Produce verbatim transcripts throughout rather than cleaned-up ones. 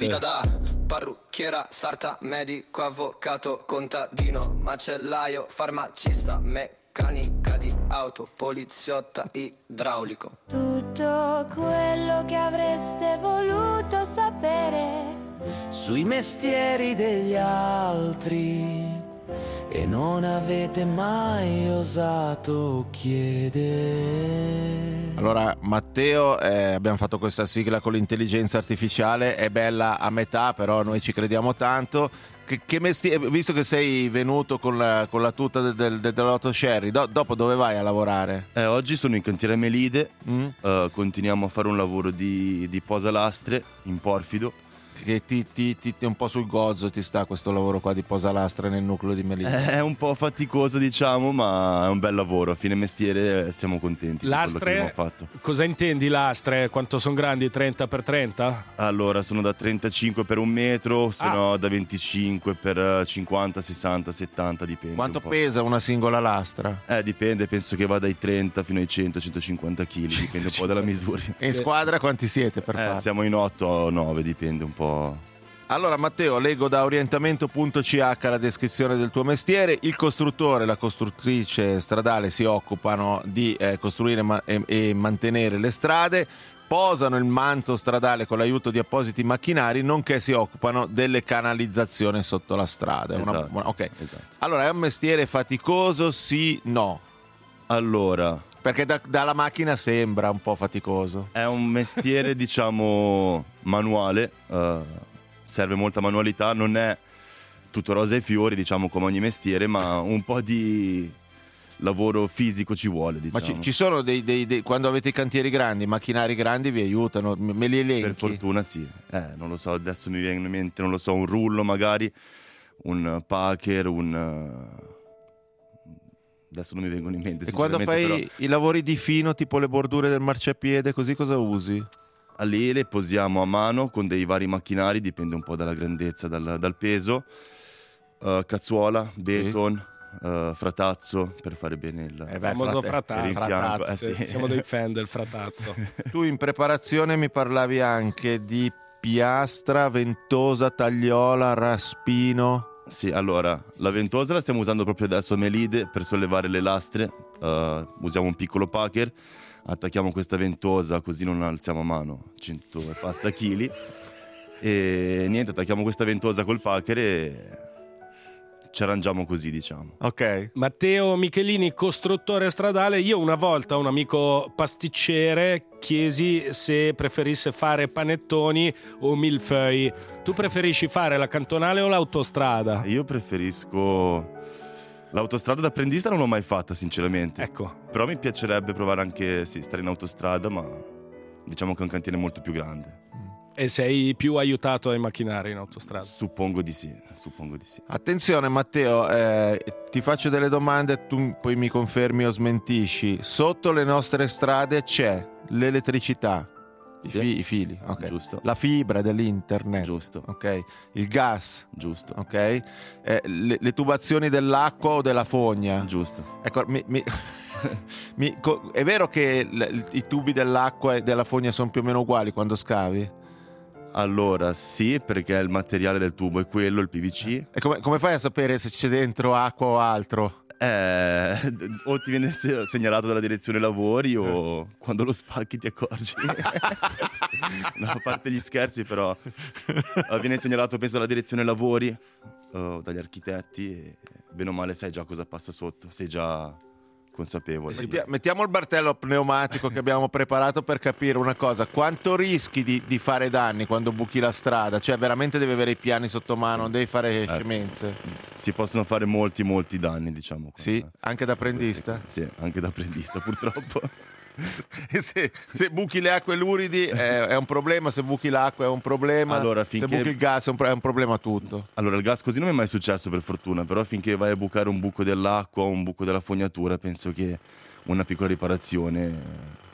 Vita da parrucchiera, sarta, medico, avvocato, contadino, macellaio, farmacista, meccanica di auto, poliziotta, idraulico. Tutto quello che avreste voluto sapere sui mestieri degli altri e non avete mai osato chiedere. Allora Matteo, eh, abbiamo fatto questa sigla con l'intelligenza artificiale, è bella a metà, però noi ci crediamo tanto. Che, che mestiere, visto che sei venuto con la, con la tuta del, del, dell'Otto Sherry, do, dopo dove vai a lavorare? Eh, oggi sono in cantiere Melide, Mm? uh, continuiamo a fare un lavoro di, di posalastre in porfido. Che ti, ti, ti, ti un po' sul gozzo ti sta questo lavoro qua di posalastra nel nucleo di Melide? È un po' faticoso, diciamo, ma è un bel lavoro. A fine mestiere siamo contenti di quello che Lastre, abbiamo fatto. cosa intendi lastre? Quanto sono grandi? trenta per trenta? Allora, sono da trentacinque per un metro, se Ah. no da venticinque per cinquanta, sessanta, settanta, dipende. Quanto un po'. pesa una singola lastra? Eh, dipende, penso che va dai trenta fino ai cento centocinquanta chili, dipende un po' dalla misura. E in squadra quanti siete per Eh, farlo? siamo in otto o nove, dipende un po'. Allora Matteo, leggo da orientamento punto c h la descrizione del tuo mestiere. Il costruttore e la costruttrice stradale si occupano di eh, costruire ma- e-, e mantenere le strade, posano il manto stradale con l'aiuto di appositi macchinari, nonché si occupano delle canalizzazioni sotto la strada. È una Esatto, buona- ok. esatto. Allora, è un mestiere faticoso? Sì, no. Allora, Perché da- dalla macchina sembra un po' faticoso. è un mestiere, diciamo, manuale, eh, serve molta manualità, non è tutto rosa e fiori, diciamo, come ogni mestiere, ma un po' di lavoro fisico ci vuole, Ma diciamo. ci, ci sono dei, dei- dei- quando avete i cantieri grandi, macchinari grandi vi aiutano? Me me li elenchi? Per fortuna sì. Eh, non lo so, adesso mi viene in mente, non lo so, un rullo magari, un packer, un... eh, adesso non mi vengono in mente. E quando fai sinceramente, i lavori di fino, tipo le bordure del marciapiede, così cosa usi? però lì le posiamo a mano con dei vari macchinari, dipende un po' dalla grandezza, dal, dal peso. Eh, cazzuola, beton, eh, fratazzo, per fare bene il... Eh Il beh, famoso frate- fratazzo. Rinfiampo, eh, Sì, sì. Siamo dei fan del fratazzo. Tu in preparazione mi parlavi anche di piastra, ventosa, tagliola, raspino. Sì, allora, la ventosa la stiamo usando proprio adesso a Melide per sollevare le lastre. Eh, usiamo un piccolo packer, attacchiamo questa ventosa così non alziamo a mano cento e passa chili. E niente, attacchiamo questa ventosa col packer e ci arrangiamo così, diciamo. Ok. Matteo Michelini, costruttore stradale. Io una volta a un amico pasticcere chiesi se preferisse fare panettoni o millefeuille. Tu preferisci fare la cantonale o l'autostrada? Io preferisco l'autostrada da apprendista, non l'ho mai fatta sinceramente. Ecco. Però mi piacerebbe provare anche, sì, stare in autostrada, ma diciamo che è un cantiere molto più grande. E sei più aiutato ai macchinari in autostrada? Suppongo di sì, suppongo di sì. Attenzione Matteo, eh, ti faccio delle domande, tu poi mi confermi o smentisci. Sotto le nostre strade c'è l'elettricità, i, Sì. fi- i fili, ok. Giusto. La fibra dell'internet, Giusto. ok. Il gas, Giusto. ok. Eh, le, le tubazioni dell'acqua o della fogna. Giusto. Ecco, mi- mi- mi- co- è vero che l- i tubi dell'acqua e della fogna sono più o meno uguali quando scavi? Allora, sì, perché il materiale del tubo è quello, il P V C. E come, come fai a sapere se c'è dentro acqua o altro? Eh, o ti viene se- segnalato dalla direzione lavori o quando lo spacchi ti accorgi. No, a parte gli scherzi, però eh, viene segnalato, penso, dalla direzione lavori o dagli architetti e bene o male sai già cosa passa sotto, sei già consapevole. Mettia- Mettiamo il martello pneumatico che abbiamo preparato per capire una cosa: quanto rischi di, di fare danni quando buchi la strada? Cioè veramente devi avere i piani sotto mano, non devi fare Eh. scemenze. Si possono fare molti molti danni, diciamo. con- Sì, anche da apprendista. Sì, anche da apprendista purtroppo. E se, se buchi le acque luridi è, è un problema, se buchi l'acqua è un problema, Allora, se finché- buchi il gas è un, pro- è un problema tutto. Allora, il gas così non mi è mai successo per fortuna, però finché vai a bucare un buco dell'acqua o un buco della fognatura, penso che una piccola riparazione eh,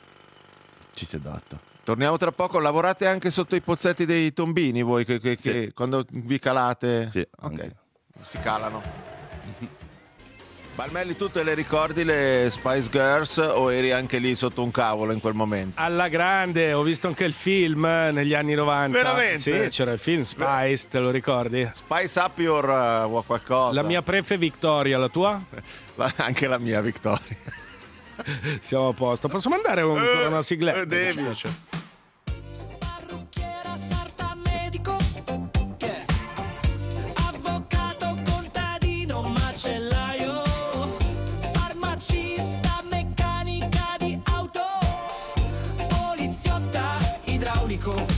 ci si adatta. Torniamo tra poco. Lavorate anche sotto i pozzetti dei tombini voi che, che- Sì. che quando vi calate? Sì, ok, anche. si calano. Balmelli, tu te le ricordi le Spice Girls o eri anche lì sotto un cavolo in quel momento? Alla grande, ho visto anche il film negli anni novanta. Veramente? Sì, c'era il film Spice, te lo ricordi? Spice Up Your uh, o qualcosa? La mia prefe Victoria, la tua? La- anche la mia Victoria. Siamo a posto. Posso mandare un, Eh, una sigletta? eh, devi. Mi piace. Parrucchiera, sarta, medico, yeah. Avvocato, contadino, macellaio, farmacista, meccanica di auto, poliziotta, idraulico.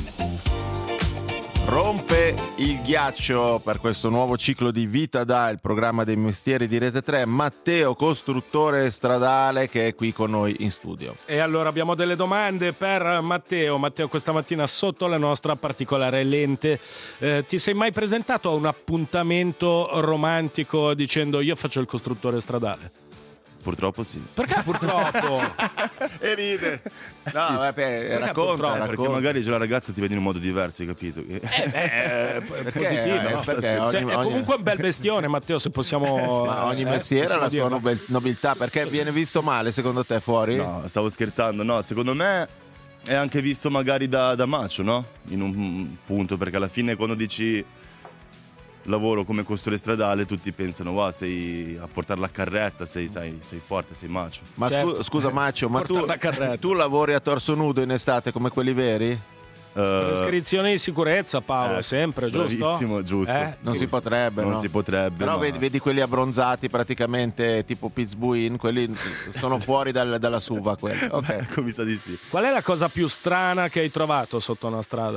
Rompe il ghiaccio per questo nuovo ciclo di Vita Da, il programma dei mestieri di Rete tre, Matteo, costruttore stradale, che è qui con noi in studio. E allora abbiamo delle domande per Matteo. Matteo, questa mattina sotto la nostra particolare lente, eh, ti sei mai presentato a un appuntamento romantico dicendo io faccio il costruttore stradale? Purtroppo sì. Perché purtroppo? E ride. No, Sì. vabbè, racconta, purtroppo? racconta. Perché magari già la ragazza ti vede in un modo diverso, hai capito? Eh, beh, è Perché? positivo, Eh, no? perché ogni- Se- è ogni- comunque un bel bestione, Matteo, se possiamo... Ma ogni eh, mestiere ha possiamo la sua dirlo. nobel- nobiltà, perché viene visto male secondo te fuori? No, stavo scherzando. No, secondo me è anche visto magari da, da macio, no? In un punto, perché alla fine quando dici lavoro come costruttore stradale tutti pensano wow, sei a portare la carretta, sei, sai, sei forte, sei macio. Ma scu- Certo. scusa Maccio, ma tu, Porta una carretta. tu lavori a torso nudo in estate come quelli veri? Eh, Prescrizioni di sicurezza, Paolo, eh, sempre, giusto? bravissimo, giusto. Eh? Non si potrebbe, Non no? si potrebbe. Però ma- vedi, vedi quelli abbronzati praticamente tipo Pittsburgh, quelli sono fuori dal- dalla suva quelli. Ok. Ecco, mi sa di sì. Qual è la cosa più strana che hai trovato sotto una strada?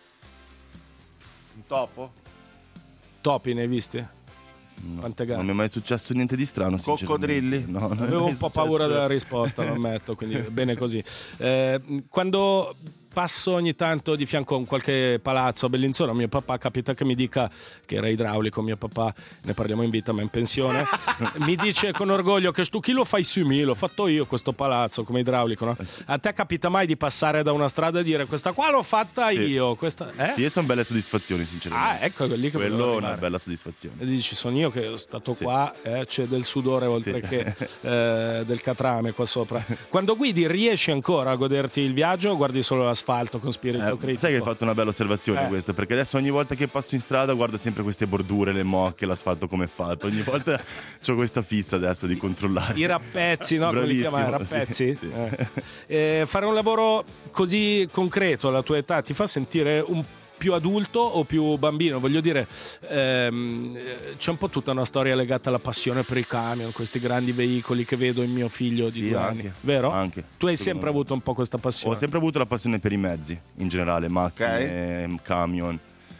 Un topo? Topi ne hai visti? No, Quante gambe? non mi è mai successo niente di strano. Coccodrilli? sinceramente. No, non è Avevo mai un po' successo. paura della risposta, lo ammetto, quindi bene così. Eh, quando passo ogni tanto di fianco a un qualche palazzo a Bellinzona, mio papà capita che mi dica, che era idraulico, mio papà, ne parliamo in vita ma in pensione, mi dice con orgoglio che stu chi lo fai su me, l'ho fatto io questo palazzo come idraulico, no? A te capita mai di passare da una strada e dire questa qua l'ho fatta Sì. io, questa... Eh? Sì, e sono belle soddisfazioni, sinceramente. Ah, ecco, è lì che Quello volevo è una arrivare. bella soddisfazione. E dici sono io che sono stato Sì. qua, eh, c'è del sudore oltre Sì. che eh, del catrame qua sopra. Quando guidi riesci ancora a goderti il viaggio o guardi solo l'asfalto con spirito Eh, critico? sai che hai fatto una bella osservazione Eh. questa, perché adesso ogni volta che passo in strada guardo sempre queste bordure, le mocche, l'asfalto come è fatto. Ogni volta ho questa fissa adesso di controllare. I rappezzi, no? Come li Bravissimo, chiamano? Rappezzi? sì, sì. Eh. Eh, fare un lavoro così concreto alla tua età ti fa sentire un più adulto o più bambino? Voglio dire, ehm, eh, c'è un po' tutta una storia legata alla passione per i camion, questi grandi veicoli che vedo in mio figlio di Sì, due anche. anni. Vero? Anche. Tu hai Secondo sempre me. avuto un po' questa passione. Ho sempre avuto la passione per i mezzi, in generale, macchine, camion.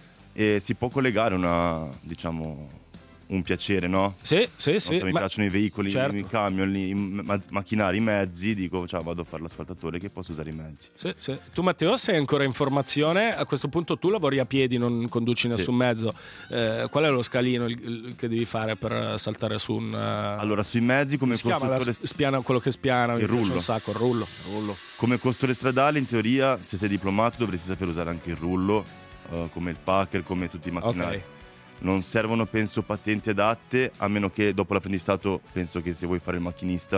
E si può collegare una, diciamo, un piacere, no? Sì, sì, Non sì. so, mi ma- piacciono i veicoli, certo. i camion, i ma- macchinari, i mezzi, dico, ciao, vado a fare l'asfaltatore che posso usare i mezzi. Sì, sì. Tu Matteo sei ancora in formazione, a questo punto tu lavori a piedi, non conduci nessun Sì. mezzo. Eh, qual è lo scalino il- il- che devi fare per saltare su un... eh, Allora, sui mezzi come si chiama la costruttore, s- spiana, quello che spiana, mi Il piace rullo. un sacco, il rullo. Rullo. come costruttore stradale, in teoria, se sei diplomato dovresti saper usare anche il rullo, eh, come il packer, come tutti i macchinari. Ok. Non servono, penso, patenti adatte, a meno che dopo l'apprendistato, penso che se vuoi fare il macchinista,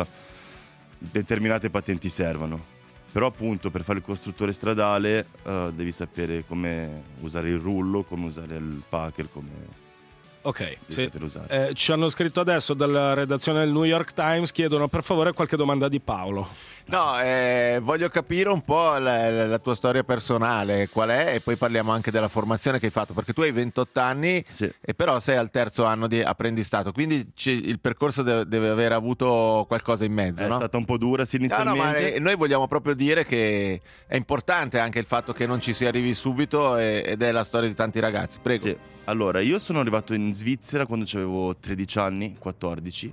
determinate patenti servano. Però appunto per fare il costruttore stradale eh, devi sapere come usare il rullo, come usare il packer, come Ok, devi sì. saper usare. Eh, ci hanno scritto adesso dalla redazione del New York Times, chiedono per favore qualche domanda di Paolo. No, eh, voglio capire un po' la, la tua storia personale, qual è, e poi parliamo anche della formazione che hai fatto, perché tu hai ventotto anni Sì. e però sei al terzo anno di apprendistato, quindi ci- il percorso deve, deve aver avuto qualcosa in mezzo, È no? stata un po' dura sì, No, no, inizialmente. ma eh, noi vogliamo proprio dire che è importante anche il fatto che non ci si arrivi subito e- ed è la storia di tanti ragazzi. Prego. Sì. Allora, io sono arrivato in Svizzera quando avevo tredici anni, quattordici,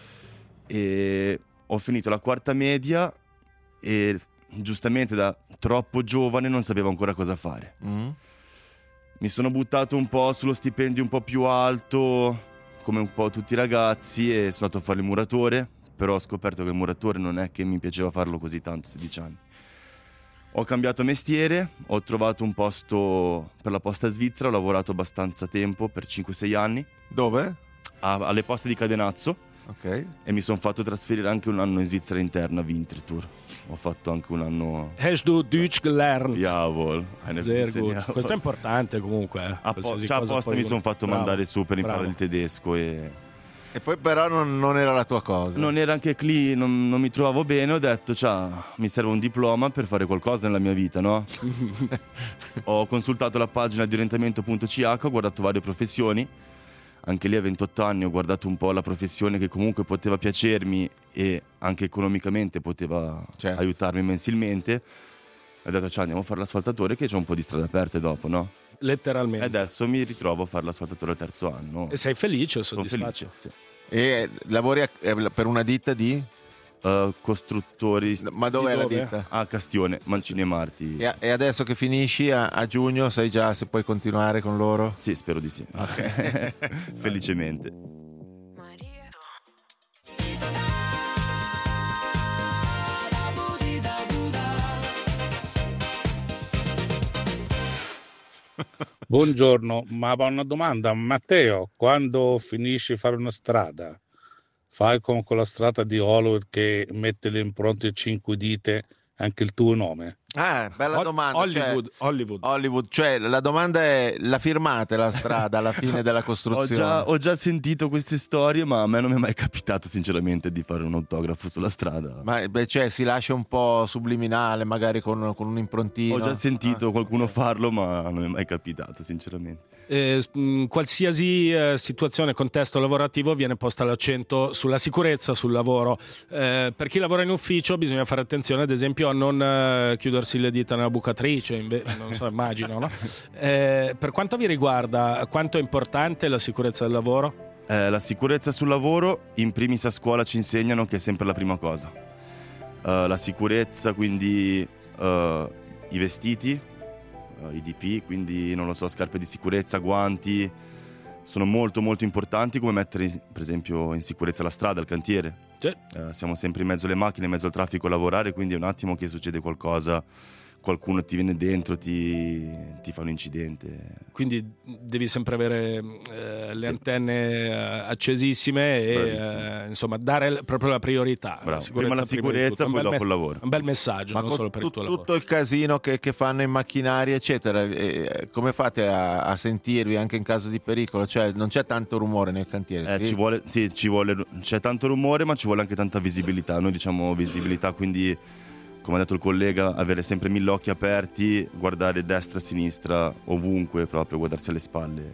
e ho finito la quarta media e giustamente da troppo giovane non sapevo ancora cosa fare. Mm. Mi sono buttato un po' sullo stipendio un po' più alto, come un po' tutti i ragazzi, e sono andato a fare il muratore, però ho scoperto che il muratore non è che mi piaceva farlo così tanto, sedici anni. Ho cambiato mestiere, ho trovato un posto per la posta svizzera, ho lavorato abbastanza tempo, per cinque sei anni, Dove? a- alle poste di Cadenazzo, Ok. E mi sono fatto trasferire anche un anno in Svizzera interna a Winterthur. Ho fatto anche un anno. Hast du Deutsch gelernt? Jawohl. Eine Sehr bisschen, gut. jawohl. Questo è importante comunque. eh. Appo- Qualsiasi cioè, cosa apposta poi mi sono uno- fatto Bravo. mandare su per imparare Bravo. il tedesco e E poi però non, non era la tua cosa. non era anche lì, non, non mi trovavo bene, ho detto cioè, mi serve un diploma per fare qualcosa nella mia vita, no? Ho consultato la pagina di orientamento punto c h, ho guardato varie professioni, anche lì a ventotto anni ho guardato un po' la professione che comunque poteva piacermi e anche economicamente poteva Certo. aiutarmi mensilmente. Ho detto cioè, andiamo a fare l'asfaltatore che c'è un po' di strade aperte dopo, no? E Letteralmente. adesso mi ritrovo a fare l'asfaltatore al terzo anno. E sei felice o Sono soddisfatto? felice, sì. E lavori a- eh, per una ditta di? Uh, costruttori Ma dov'è Di la dove? ditta? a Castione, Mancini e Marti. E, e adesso che finisci a, a giugno sai già se puoi continuare con loro? Sì, spero di sì. Felicemente. Buongiorno, ma una domanda, Matteo, quando finisci di fare una strada, fai come quella strada di Hollywood che mette le impronte cinque dita anche il tuo nome? Ah, bella Hol- domanda. Hollywood, Cioè, Hollywood. Hollywood, cioè la domanda è: la firmate la strada alla fine della Ho costruzione? già, ho già sentito queste storie, ma a me non mi è mai capitato sinceramente di fare un autografo sulla strada. Ma beh, cioè, si lascia un po' subliminale, magari con, con un improntino. Ho già sentito Ah, qualcuno ok. farlo, ma non mi è mai capitato sinceramente. Eh, s- mh, qualsiasi eh, situazione, contesto lavorativo viene posta l'accento sulla sicurezza sul lavoro. Eh, per chi lavora in ufficio bisogna fare attenzione ad esempio a non eh, chiudersi le dita nella bucatrice, inve- non so, immagino, no? Eh, per quanto vi riguarda, quanto è importante la sicurezza del lavoro? Eh, la sicurezza sul lavoro, in primis a scuola ci insegnano che è sempre la prima cosa. Eh, la sicurezza, quindi eh, i vestiti, eh, i D P, quindi non lo so, scarpe di sicurezza, guanti, sono molto molto importanti, come mettere in- per esempio in sicurezza la strada, il cantiere. Sì. Eh, siamo sempre in mezzo alle macchine, in mezzo al traffico a lavorare, quindi è un attimo che succede qualcosa, qualcuno ti viene dentro, ti, ti fa un incidente. Quindi devi sempre avere eh, le Sì. antenne eh, accesissime e Bravissimo. eh, insomma dare l- proprio la priorità. Bravo. La Prima la di sicurezza, tutto. Un poi bel dopo il lavoro. Un bel messaggio, Ma non con solo per il tut- tuo lavoro. tutto il casino che, che fanno i macchinari, eccetera, eh, come fate a, a sentirvi anche in caso di pericolo? Cioè, non c'è tanto rumore nel cantiere? Eh, sì? ci vuole, sì, ci vuole, c'è tanto rumore, ma ci vuole anche tanta visibilità. Noi diciamo visibilità, quindi, come ha detto il collega, avere sempre mille occhi aperti, guardare destra, sinistra, ovunque, proprio guardarsi alle spalle.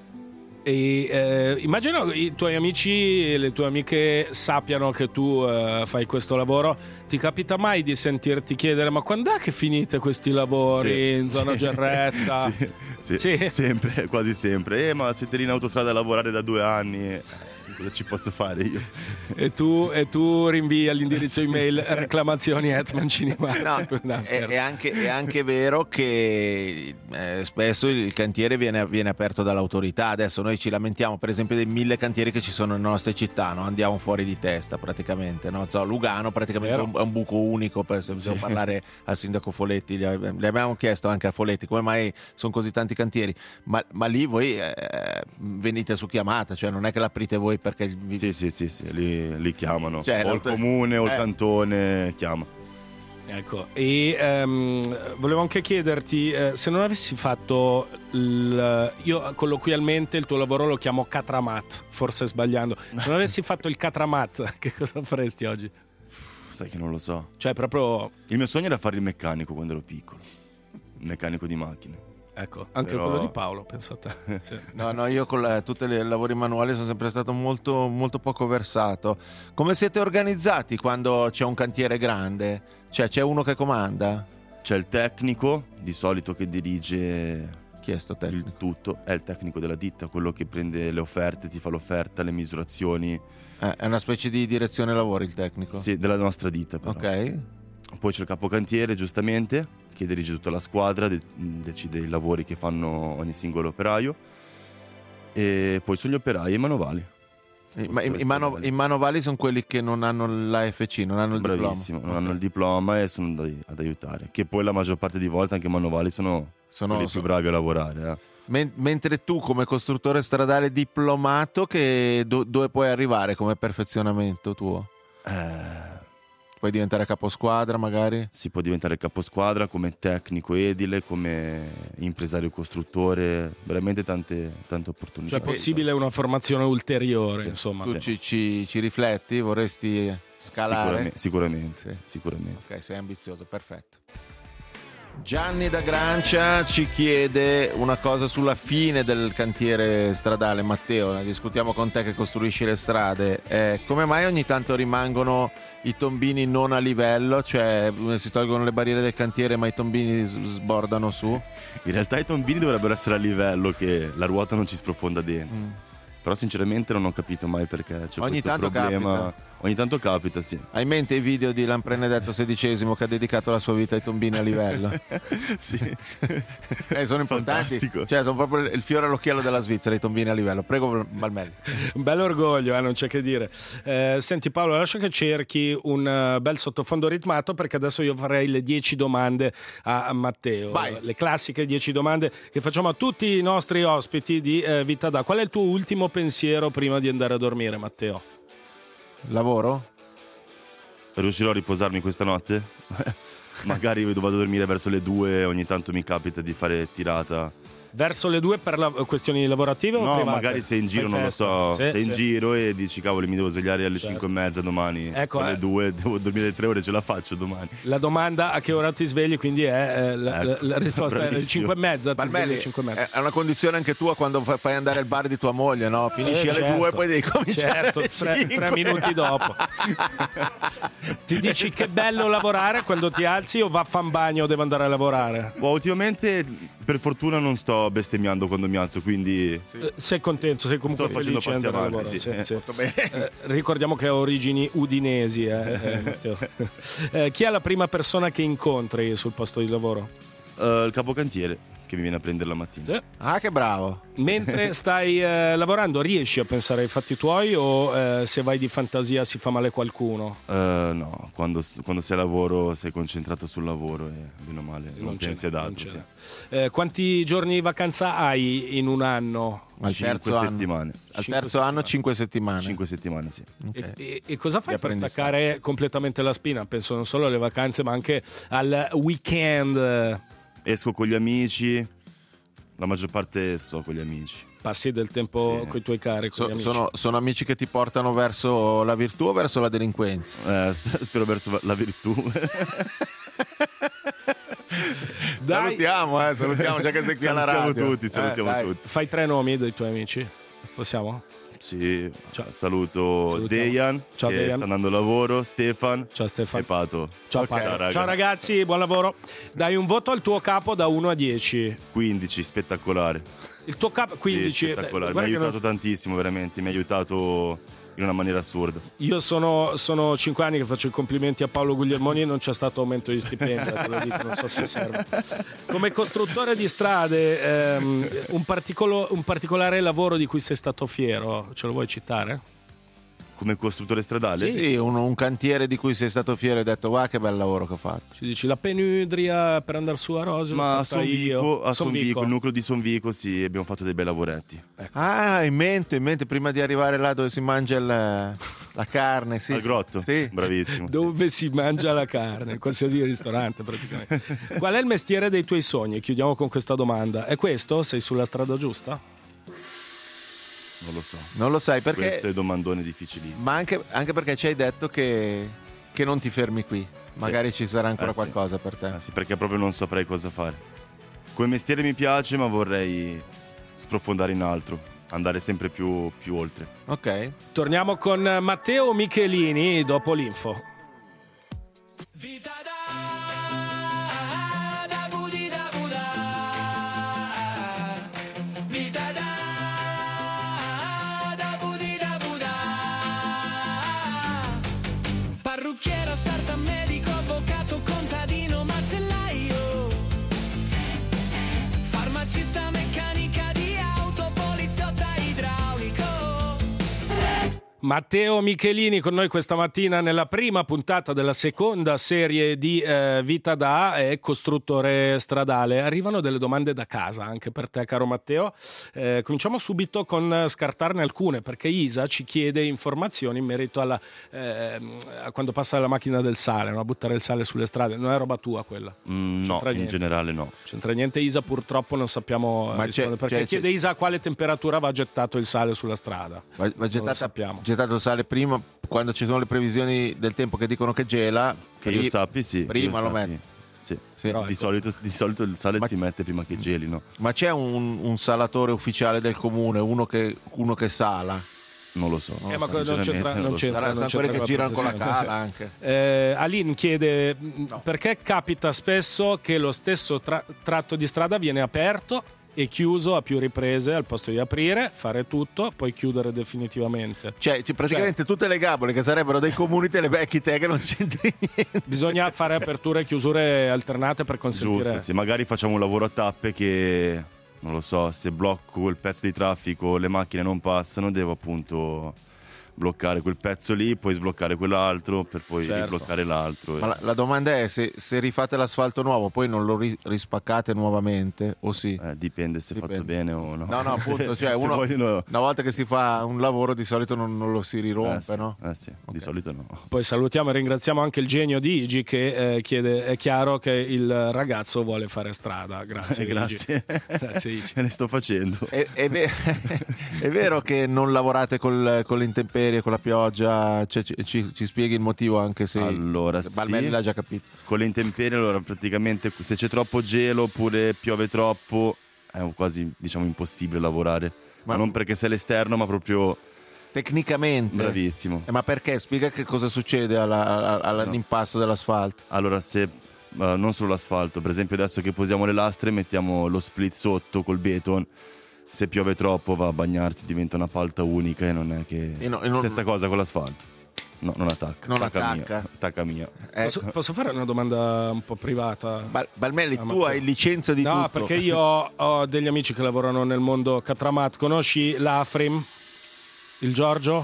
E, eh, immagino i tuoi amici e le tue amiche sappiano che tu eh, fai questo lavoro. Ti capita mai di sentirti chiedere: ma quando è che finite questi lavori Sì, in zona sì. Gerretta? Sì, sì, Sì. sempre, quasi sempre. Eh, ma siete lì in autostrada a lavorare da due anni, eh, cosa ci posso fare io? E tu, e tu rinvii all'indirizzo email reclamazioni at mancini Marti. No, No, è, scherzo. è anche, è anche vero che eh, spesso il cantiere viene, viene aperto dall'autorità. Adesso noi ci lamentiamo per esempio dei mille cantieri che ci sono nelle nostre città, no? Andiamo fuori di testa praticamente, no? So, Lugano praticamente è Vero. un, è un buco unico, per se dobbiamo parlare al sindaco Foletti, gli, gli abbiamo chiesto anche a Foletti come mai sono così tanti cantieri, ma, ma lì voi eh, venite su chiamata, cioè non è che l'aprite voi perché vi- Sì, sì, sì, sì, li, li chiamano. Cioè, o il l'autor- comune o il eh. cantone chiama. Ecco, e ehm, volevo anche chiederti eh, se non avessi fatto il, io colloquialmente il tuo lavoro lo chiamo catramat, forse sbagliando. Se non avessi fatto il catramat, che cosa faresti oggi? Sai che non lo so. Cioè proprio, Il mio sogno era fare il meccanico quando ero piccolo. Il meccanico di macchine. ecco, anche Però- quello di Paolo, penso a te. Sì. No, no, io con la- tutti i lavori manuali sono sempre stato molto, molto poco versato. Come siete organizzati quando c'è un cantiere grande? Cioè, c'è uno che comanda? C'è il tecnico, di solito che dirige Chi è sto tecnico? il tutto, è il tecnico della ditta, quello che prende le offerte, ti fa l'offerta, le misurazioni, Eh, è una specie di direzione lavori il tecnico? sì, della nostra ditta però. Ok. Poi c'è il capocantiere, giustamente, che dirige tutta la squadra, de- decide i lavori che fanno ogni singolo operaio, e poi sono gli operai e i manovali. I, ma i- i mano- i manovali sono quelli che non hanno l'A F C, non hanno il Bravissimo, diploma. non hanno il diploma e sono da- ad aiutare. Che poi la maggior parte di volte anche i manovali sono, Sono- quelli sono- più bravi a lavorare. eh. Men- mentre tu come costruttore stradale diplomato, che do- dove puoi arrivare come perfezionamento tuo? Eh, Puoi diventare caposquadra magari? si può diventare caposquadra come tecnico edile, come impresario costruttore, veramente tante, tante opportunità. Cioè è possibile una formazione ulteriore, Sì. insomma. Tu ci, ci- ci rifletti? Vorresti scalare? Sicuramente, sicuramente, Sì. sicuramente. Ok, sei ambizioso, perfetto. Gianni da Grancia ci chiede una cosa sulla fine del cantiere stradale. Matteo, ne discutiamo con te che costruisci le strade. Eh, come mai ogni tanto rimangono i tombini non a livello? Cioè si tolgono le barriere del cantiere ma i tombini s- sbordano su? In realtà i tombini dovrebbero essere a livello, che la ruota non ci sprofonda dentro. Mm. Però sinceramente non ho capito mai perché c'è Ogni questo tanto problema. capita. Ogni tanto capita, sì. Hai in mente i video di Lamprenedetto sedicesimo che ha dedicato la sua vita ai tombini a livello? Sì. Eh, sono importanti. Fantastico. Cioè sono proprio il fiore all'occhiello della Svizzera, i tombini a livello. Prego Balmelli. Un bel orgoglio, eh, non c'è che dire. Eh, senti Paolo, lascia che cerchi un eh, bel sottofondo ritmato, perché adesso io farei le dieci domande a, a Matteo. Vai. Le classiche dieci domande che facciamo a tutti i nostri ospiti di eh, Vita Da. Qual è il tuo ultimo pensiero prima di andare a dormire, Matteo? Lavoro? Riuscirò a riposarmi questa notte? Magari vado a dormire verso le due, ogni tanto mi capita di fare tirata. Verso le due per la, questioni lavorative o No, private? magari sei in giro, Fai non lo festa? so, Sì, sei in sì. giro e dici cavolo mi devo svegliare alle Certo. cinque e mezza domani. Ecco, Sono eh. le due, devo dormire tre ore, ce la faccio domani. La domanda a che ora ti svegli, quindi è eh, la, Ecco, la- la risposta è alle bravissimo. cinque e mezza. Ti svegli alle Balmelli, cinque e mezza. è una condizione anche tua quando fa- fai andare al bar di tua moglie, no? Finisci Eh, alle certo. due e poi devi cominciare Certo, alle tre, cinque. tre minuti dopo. Ti dici che bello lavorare quando ti alzi o vaffan bagno, devo andare a lavorare? Boh, ultimamente per fortuna non sto bestemmiando quando mi alzo, quindi Eh, Sei contento, sei comunque Sto facendo felice di passi andare a avanti, lavoro. sì. Sì, sì. Eh, ricordiamo che ha origini udinesi. eh, eh, Matteo. Eh, chi è la prima persona che incontri sul posto di lavoro? eh, il capocantiere che mi viene a prendere la mattina. Sì. Ah, che bravo. Mentre stai eh, lavorando, riesci a pensare ai fatti tuoi o eh, se vai di fantasia si fa male qualcuno? Eh, no, quando, quando sei a lavoro sei concentrato sul lavoro e bene o male non, c'è- pensi ad non altro. c'è. Sì. Eh, quanti giorni di vacanza hai in un anno? Al Cinque terzo anno. settimane. Al Cinque terzo anno cinque settimane. Cinque settimane, sì. Ok. E, e- e cosa fai Di per apprendistato. staccare completamente la spina? Penso non solo alle vacanze ma anche al weekend. Esco con gli amici, la maggior parte sto con gli amici. Passi del tempo Sì. con i tuoi cari, con So- gli amici. sono, sono amici che ti portano verso la virtù o verso la delinquenza? Eh, sp- spero verso la virtù. Dai. Salutiamo, eh, salutiamo già che sei qui alla Salutiamo radio. tutti, salutiamo Eh, dai. tutti. Fai tre nomi dei tuoi amici? Possiamo? Sì, Ciao. saluto Salutiamo. Dejan Ciao, che Dejan. sta andando a lavoro, Stefan Ciao Stefano. e Pato. Ciao, Ok. Paolo. Ciao, raga. Ciao ragazzi, buon lavoro. Dai un voto al tuo capo da uno a dieci. quindici, spettacolare. Il tuo capo quindici. Sì, spettacolare. Beh, Mi ha guarda che non- aiutato tantissimo, veramente. Mi ha aiutato in una maniera assurda. Io sono, sono cinque anni che faccio i complimenti a Paolo Guglielmoni e non c'è stato aumento di stipendio, te lo dico, non so se serve. Come costruttore di strade, ehm, un, particolo- un particolare lavoro di cui sei stato fiero, ce lo vuoi citare? Come costruttore stradale? Sì, un, un cantiere di cui sei stato fiero e hai detto guarda che bel lavoro che ho fatto. Ci dici la penudria per andare su a Rosio? Ma a l'ho fatta io. Sonvico, a Sonvico. Sonvico, il nucleo di Sonvico, sì, abbiamo fatto dei bei lavoretti. Ah, in mente, in mente, prima di arrivare là dove si mangia il- la carne. Sì, Al sì. grotto? Sì. Bravissimo. sì. Dove si mangia la carne, in qualsiasi ristorante praticamente. Qual è il mestiere dei tuoi sogni? Chiudiamo con questa domanda. È questo? Sei sulla strada giusta? Non lo so. Non lo sai perché... Questo è domandone difficilissimo. Ma anche, anche perché ci hai detto che, che non ti fermi qui. Magari ci sarà ancora Eh, sì. qualcosa per te. Ah, sì, perché proprio non saprei cosa fare. Come mestiere mi piace, ma vorrei sprofondare in altro, andare sempre più, più oltre. Ok. Torniamo con Matteo Michelini dopo l'info. Vita da, da budi da buda. Vita da, da budi da buda. Parrucchiere, sarta, medico, avvocato, contadino, macellaio. Farmacista, meccanica di auto, poliziotta, idraulico. Matteo Michelini con noi questa mattina nella prima puntata della seconda serie di eh, Vita da, è costruttore stradale. Arrivano delle domande da casa anche per te, caro Matteo. Eh, cominciamo subito con scartarne alcune, perché Isa ci chiede informazioni in merito alla, eh, a quando passa la macchina del sale, no? A buttare il sale sulle strade. Non è roba tua quella? Mm, no, in generale no. C'entra niente. Isa purtroppo non sappiamo Ma rispondere, c'è- perché c'è- chiede Isa a quale temperatura va gettato il sale sulla strada. Va, va Non lo gettata- sappiamo. gettato il sale prima, quando ci sono le previsioni del tempo che dicono che gela. Che pri- io sappi, sì. Prima io lo sappi. metti. Sì. Sì. Però Di, ecco. solito, di solito il sale Ma- si mette prima che geli, no? Ma c'è un, un salatore ufficiale del comune, uno che, uno che sala? Non lo so. Eh, ma non sinceramente c'entra- non lo so. c'entra. Sarà, non sono quelli c'entra che la girano con la professione. cala anche. Eh, Aline chiede mh, perché capita spesso che lo stesso tra- tratto di strada viene aperto e chiuso a più riprese al posto di aprire, fare tutto, poi chiudere definitivamente. Cioè, ci- praticamente tutte le gabole che sarebbero dei comuni te le becchi te che non c'entri niente. Bisogna fare aperture e chiusure alternate per consentire. Giusto, sì. Magari facciamo un lavoro a tappe che, non lo so, se blocco quel pezzo di traffico, le macchine non passano, devo appunto bloccare quel pezzo lì, poi sbloccare quell'altro per poi Certo. sbloccare l'altro. Ma la, la domanda è se, se rifate l'asfalto nuovo poi non lo ri- rispaccate nuovamente o sì? Eh, dipende se è Dipende. fatto bene o no. No, no, appunto, Se- cioè se uno, vogliono- una volta che si fa un lavoro di solito non, non lo si rirompe, eh sì, no? eh sì, di Ok. solito no. Poi salutiamo e ringraziamo anche il genio di Igi che eh, chiede, è chiaro che il ragazzo vuole fare strada. Grazie, Igi. Grazie. Grazie, Igi. Me ne sto facendo. È, è ve- è vero che non lavorate col- con le intemperie, con la pioggia? Cioè, ci, ci- ci spieghi il motivo anche se Allora, Balmelli sì. l'ha già capito. Con le intemperie, allora praticamente se c'è troppo gelo oppure piove troppo è quasi, diciamo, impossibile lavorare. Ma, Ma- non perché sei all'esterno, ma proprio Tecnicamente. bravissimo. Eh, ma perché? Spiega che cosa succede alla- alla- all'impasto dell'asfalto. Allora, se eh, non solo l'asfalto, per esempio adesso che posiamo le lastre, mettiamo lo split sotto col beton. Se piove troppo va a bagnarsi, diventa una palta unica e non è che... E no- e non- Stessa cosa con l'asfalto. No, non attacca. Non attacca. attacca. Mia. Attacca mia. Eh, Posso, posso fare una domanda un po' privata? Bal- Balmelli, Ah, tu Matteo. hai licenza di No, tutto. perché io ho, ho degli amici che lavorano nel mondo Catramat. Conosci l'Afrim? Il Giorgio?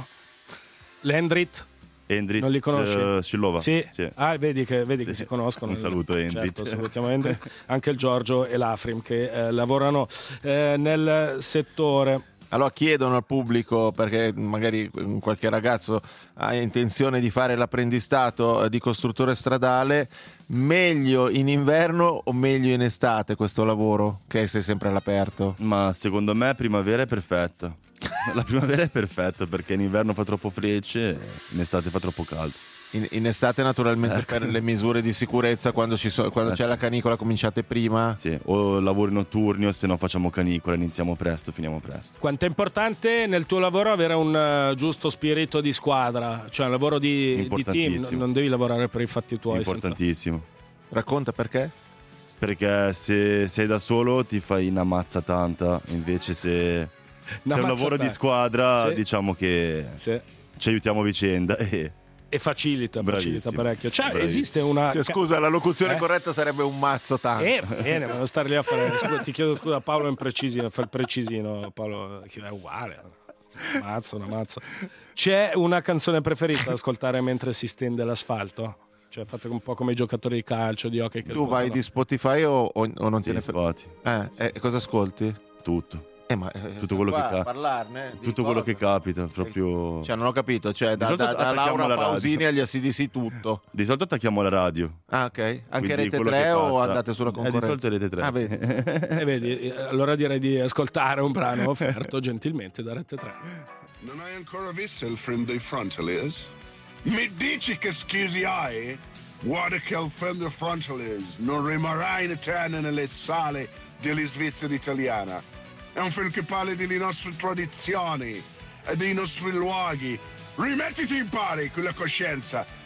L'Endrit? Endrit Non li conosci? eh, Scillova. Sì. Ah, vedi che, vedi Sì. che si conoscono. Un saluto, Endrit. Certo, salutiamo Endrit. Anche il Giorgio e l'Afrim che eh, lavorano eh, nel settore. Allora chiedono al pubblico, perché magari qualche ragazzo ha intenzione di fare l'apprendistato eh, di costruttore stradale, meglio in inverno o meglio in estate questo lavoro, che sei sempre all'aperto? Ma secondo me primavera è perfetta. La primavera è perfetta perché in inverno fa troppo frecce, in estate fa troppo caldo. In, in estate naturalmente Ecco. per le misure di sicurezza, quando, ci so- quando Eh c'è sì. la canicola cominciate prima. Sì, o lavori notturni o se no facciamo canicola, iniziamo presto, finiamo presto. Quanto è importante nel tuo lavoro avere un eh, giusto spirito di squadra, cioè un lavoro di, di team, Importantissimo. non devi lavorare per i fatti tuoi. senza- Importantissimo. Racconta perché? Perché se sei da solo ti fai una mazza tanta, invece se, Una se è un mazza lavoro tanta. di squadra Sì. diciamo che Sì. ci aiutiamo a vicenda e E facilita, facilita Bravissimo. parecchio. Cioè, Bravissimo. esiste una. Cioè, scusa, la locuzione Eh? corretta sarebbe un mazzo tanto. Eh, bene, ma devo stare lì a fare. Scusa, ti chiedo scusa, Paolo è un precisino, fa il precisino. Paolo che è uguale. Mazza, una mazza. C'è una canzone preferita da ascoltare mentre si stende l'asfalto? Cioè, fate un po' come i giocatori di calcio, di hockey che Tu vai ascoltano. di Spotify o, o- o non sì, te ne frega? spoti, Eh, eh, cosa ascolti? tutto. Eh, ma, eh, Tutto quello qua che a ca- parlarne di Tutto quello cosa? che capita, proprio... Cioè, non ho capito, cioè, da, solito da- da attacchiamo Laura la radio. Pausini agli A C D C tutto. Di solito attacchiamo la radio. Ah, ok. Anche quindi Rete quello tre che o passa- andate sulla Eh, concorrenza? di solito Rete tre. Ah, vedi. E vedi, eh, allora direi di ascoltare un brano offerto gentilmente da Rete tre. Non hai ancora visto il film dei Frontaliers? Mi dici che scusi hai? Guarda che il film dei Frontaliers non rimarrà in eterno nelle sale degli Svizzeri italiana. È un film che parla delle nostre tradizioni e dei nostri luoghi. Rimettiti in pari con la coscienza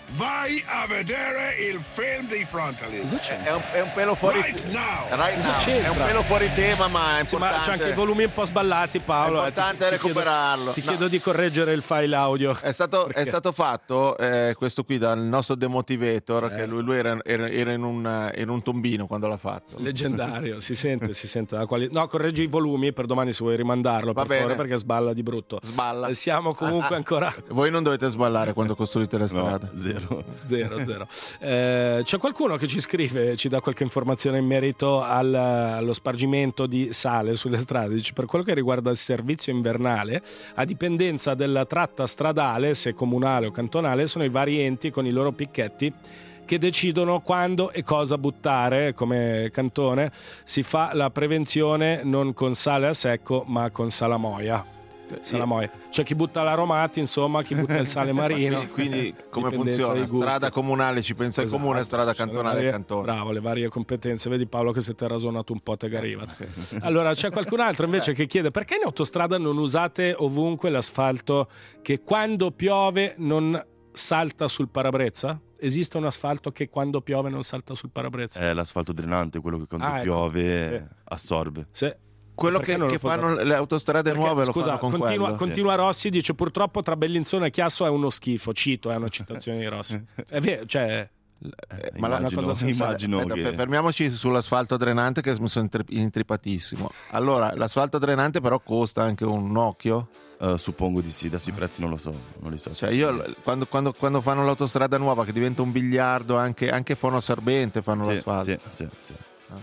vai a vedere il film dei Frontalese. È un, è un pelo fuori Right now. right Cosa now. c'entra? È un pelo fuori tema, ma è Sì, ma importante. c'è anche i volumi un po' sballati, Paolo. È importante eh, ti- ti recuperarlo. Chiedo, ti No. chiedo di correggere il file audio. È stato, Perché? è stato fatto eh, questo qui dal nostro demotivator, Certo. che lui, lui era, era- era in, un, in un tombino quando l'ha fatto. Leggendario, si sente, si sente la qualità. No, correggi i volumi per domani se vuoi rimandarlo, Va per bene. favore, perché sballa di brutto. Sballa. Eh, Siamo comunque ancora Voi non dovete sballare quando costruite le No, strade. zero. zero, zero. Eh, c'è qualcuno che ci scrive, ci dà qualche informazione in merito al- allo spargimento di sale sulle strade. Dice, per quello che riguarda il servizio invernale, a dipendenza della tratta stradale, se comunale o cantonale, sono i vari enti con i loro picchetti che decidono quando e cosa buttare. Come Cantone si fa la prevenzione non con sale a secco ma con salamoia. Salamoia. C'è chi butta l'aromati, insomma, chi butta il sale marino. Quindi, quindi come Dipendenza funziona? dai gusti. Strada comunale ci pensa il Esatto, comune, strada sono le cantonale il varie- cantone. Bravo, le varie competenze. Vedi Paolo che si è rasonato un po' te che arriva. Allora c'è qualcun altro invece che chiede perché in autostrada non usate ovunque l'asfalto che quando piove non salta sul parabrezza? Esiste un asfalto che quando piove non salta sul parabrezza? È l'asfalto drenante, quello che quando Ah, ecco. piove Sì. assorbe. Sì. Quello Perché che, non lo che fa fanno le autostrade Perché, nuove lo scusa, fanno con continua, quello. continua Rossi, dice purtroppo tra Bellinzona e Chiasso è uno schifo. Cito, è una citazione di Rossi. È vero, cioè... Eh, ma la- immagino, una cosa senza- immagino Aspetta, che... fer- fermiamoci sull'asfalto drenante che mi sono intri- intripatissimo. Allora, l'asfalto drenante però costa anche un occhio. Eh, suppongo di sì, adesso i prezzi non lo so, non li so. Cioè io l- quando, quando- quando fanno l'autostrada nuova che diventa un biliardo, anche, anche fonoassorbente fanno Sì, l'asfalto. sì, sì, sì.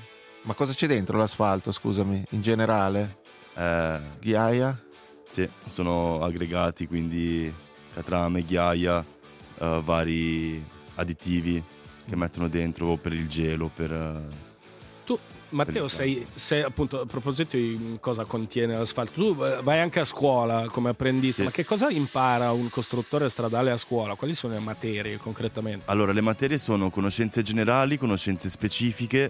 Ma cosa c'è dentro l'asfalto, scusami, in generale? Eh, Ghiaia? sì, sono aggregati, quindi catrame, ghiaia, eh, vari additivi che mettono dentro per il gelo, per... eh, Tu, Matteo, Per sei, sei appunto a proposito di cosa contiene l'asfalto. Tu eh, vai anche a scuola come apprendista, Sì. ma che cosa impara un costruttore stradale a scuola? Quali sono le materie concretamente? Allora, le materie sono conoscenze generali, conoscenze specifiche,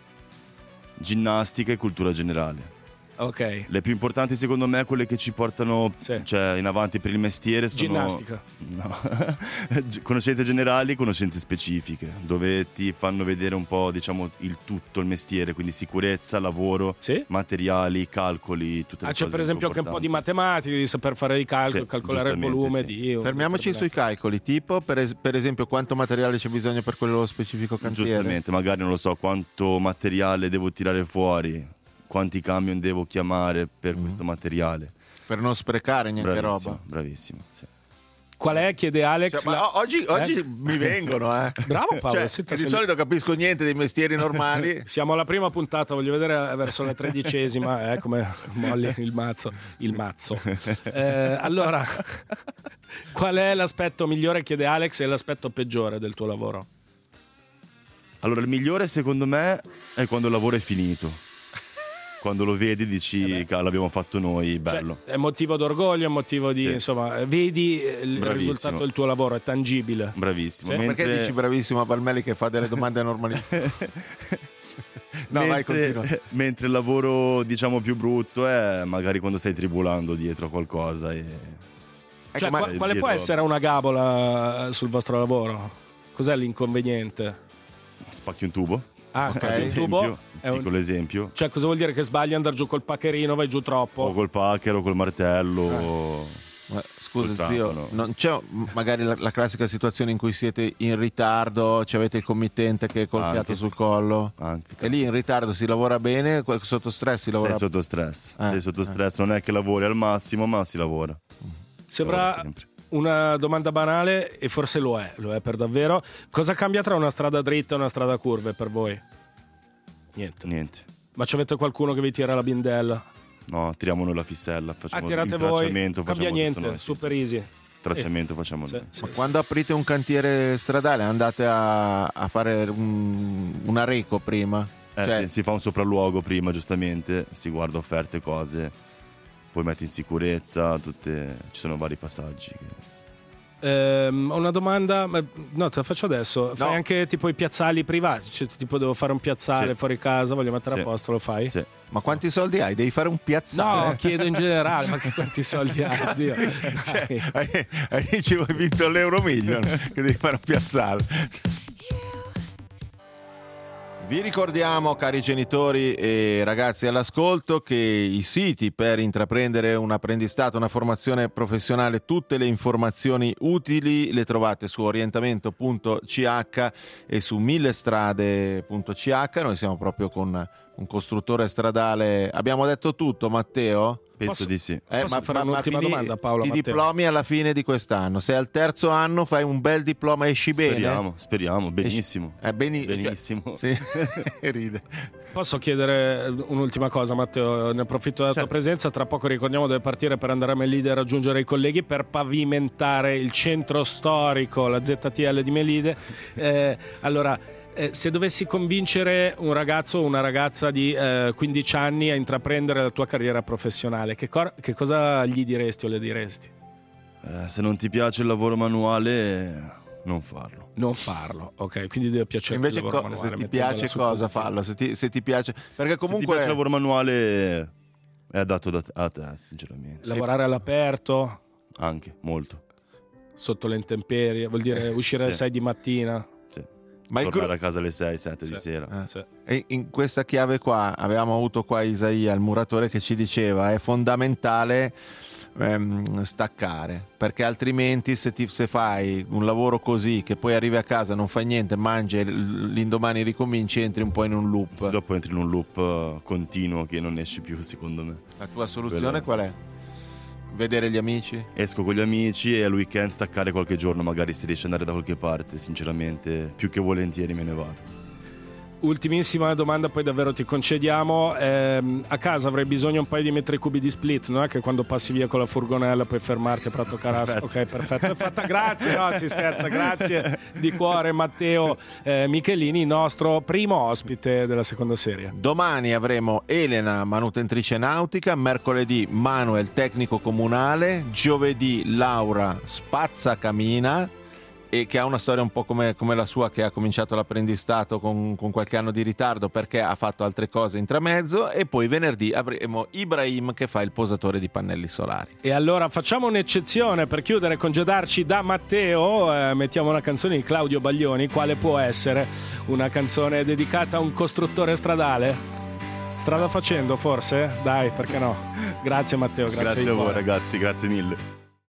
ginnastica e cultura generale. Ok, Le più importanti secondo me, quelle che ci portano Sì. cioè, in avanti per il mestiere, sono... ginnastica. No. G- conoscenze generali, conoscenze specifiche, dove ti fanno vedere un po', diciamo, il tutto, il mestiere, quindi sicurezza, lavoro, Sì? materiali, calcoli, tutte le Ah, c'è cose per esempio anche un po' di importanti. matematica, di saper fare i calcoli, Sì, calcolare il giustamente, volume sì. di... un Fermiamoci sui determinato- calcoli, tipo per, es- per esempio quanto materiale c'è bisogno per quello specifico cantiere. Giustamente, magari non lo so quanto materiale devo tirare fuori, quanti camion devo chiamare per Mm. questo materiale. Per non sprecare neanche Bravissimo, roba. bravissimo. Sì. Qual è, chiede Alex? Cioè, ma la- o- oggi, oggi Eh? mi vengono, eh. Bravo Paolo, Cioè, senta che di se- solito capisco niente dei mestieri normali. Siamo alla prima puntata, voglio vedere verso la tredicesima, eh, come molli il mazzo. Il mazzo. Eh, allora, qual è l'aspetto migliore, chiede Alex, e l'aspetto peggiore del tuo lavoro? Allora, il migliore secondo me è quando il lavoro è finito. Quando lo vedi dici, "Cavolo, l'abbiamo fatto noi, bello." Cioè, è motivo d'orgoglio, è motivo di, Sì. insomma, vedi eh, il Bravissimo. risultato del tuo lavoro, è tangibile. Bravissimo. Sì. Mentre, Perché dici bravissimo a Palmelli che fa delle domande normalissime? No, vai, mentre, continua. mentre il lavoro, diciamo, più brutto è magari quando stai tribulando dietro a qualcosa e... Ecco, Cioè, ma- qua- quale può dietro- essere una gabola sul vostro lavoro? Cos'è l'inconveniente? Spacchi un tubo? Ah, Ok. spacchi il Esempio, tubo? È un- piccolo esempio. Cioè, cosa vuol dire che sbagli andare giù col paccherino, vai giù troppo? O col packer o col martello. Ah. Ma scusa Col zio, trapano. non c'è magari la, la classica situazione in cui siete in ritardo, ci avete il committente che è col Anche. fiato sul collo Anche. e lì in ritardo si lavora bene, que- sotto stress si lavora Sei sotto stress. Eh, Sei sotto eh. stress. Non è che lavori al massimo, ma si lavora. Sembra Lavora sempre. una domanda banale e forse lo è, lo è per davvero. Cosa cambia tra una strada dritta e una strada a curve per voi? Niente. Niente. Ma ci avete qualcuno che vi tira la bindella? No, tiriamo noi la fissella. Ah, Facciamo tirate il voi, tracciamento. cambia facciamo niente, tutto noi, sì, super sì. easy. Tracciamento facciamo Sì, noi. sì, Ma sì. quando aprite un cantiere stradale andate a, a fare un, una reco prima? Eh, Cioè, sì, si fa un sopralluogo prima, giustamente, si guarda offerte, cose, poi metti in sicurezza, tutte... ci sono vari passaggi. Ehm, ho una domanda, ma- no, te la faccio adesso. Fai No. anche tipo i piazzali privati, cioè tipo devo fare un piazzale Sì. fuori casa, voglio mettere Sì. a posto, lo fai? Sì. Ma quanti soldi hai? Devi fare un piazzale. No, chiedo in generale, ma che quanti soldi hai, zio? Cioè, hai, hai dicevo, hai vinto l'Euro Million, che devi fare un piazzale. Vi ricordiamo, cari genitori e ragazzi all'ascolto, che i siti per intraprendere un apprendistato, una formazione professionale, tutte le informazioni utili le trovate su orientamento punto c h e su millestrade punto c h. Noi siamo proprio con un costruttore stradale. Abbiamo detto tutto, Matteo? Penso Posso- di sì. Eh, Posso fare un'ultima fini- domanda, Paolo, Ti Matteo? diplomi alla fine di quest'anno. Se al terzo anno fai un bel diploma, esci bene? Speriamo, speriamo, benissimo. Eh, beni- Benissimo. Sì. Ride. Posso chiedere un'ultima cosa, Matteo? Ne approfitto della tua presenza. Tra poco ricordiamo deve partire per andare a Melide a raggiungere i colleghi per pavimentare il centro storico, la Z T L di Melide. Eh, allora, eh, se dovessi convincere un ragazzo o una ragazza di eh, quindici anni a intraprendere la tua carriera professionale, che, cor- che cosa gli diresti o le diresti? Eh, se non ti piace il lavoro manuale, non farlo. Non farlo, ok? Quindi deve piacerti Invece il lavoro co- manuale, se ti mettendola piace sul cosa punto. fallo, se ti, se ti piace, perché Se ti comunque piace il lavoro manuale, è adatto da- a te, sinceramente. Lavorare all'aperto, Anche, molto. sotto le intemperie, vuol dire uscire alle Sì. sei di mattina. Sì. ma il Tornare gru- a casa alle sei sette di Sì. sera. Eh. Sì. e in questa chiave qua abbiamo avuto qua Isaia, il muratore, che ci diceva è fondamentale ehm, staccare, perché altrimenti se, ti, se fai un lavoro così che poi arrivi a casa, non fai niente, mangi e l- l'indomani ricominci, entri un po' in un loop. Sì, dopo entri in un loop eh, continuo che non esci più, secondo me. La tua soluzione Quello, qual è? Vedere gli amici? Esco con gli amici e al weekend staccare qualche giorno, magari si riesce ad andare da qualche parte, sinceramente più che volentieri me ne vado. Ultimissima domanda, poi davvero ti concediamo. Ehm, a casa avrei bisogno un paio di metri cubi di split, non è che quando passi via con la furgonella puoi fermarti a Prato Carasso. Perfetto. Ok, perfetto, è fatta. Grazie, no, si scherza, grazie di cuore Matteo eh, Michelini, nostro primo ospite della seconda serie. Domani avremo Elena, manutentrice nautica, mercoledì Manuel, tecnico comunale, giovedì Laura, spazzacamina, e che ha una storia un po' come, come la sua, che ha cominciato l'apprendistato con, con qualche anno di ritardo perché ha fatto altre cose intramezzo, e poi venerdì avremo Ibrahim che fa il posatore di pannelli solari. E allora facciamo un'eccezione per chiudere e congedarci da Matteo, eh, mettiamo una canzone di Claudio Baglioni. Quale può essere? Una canzone dedicata a un costruttore stradale? Strada facendo forse? Dai, perché no? Grazie Matteo, grazie, Grazie di a voi cuore. ragazzi, grazie mille.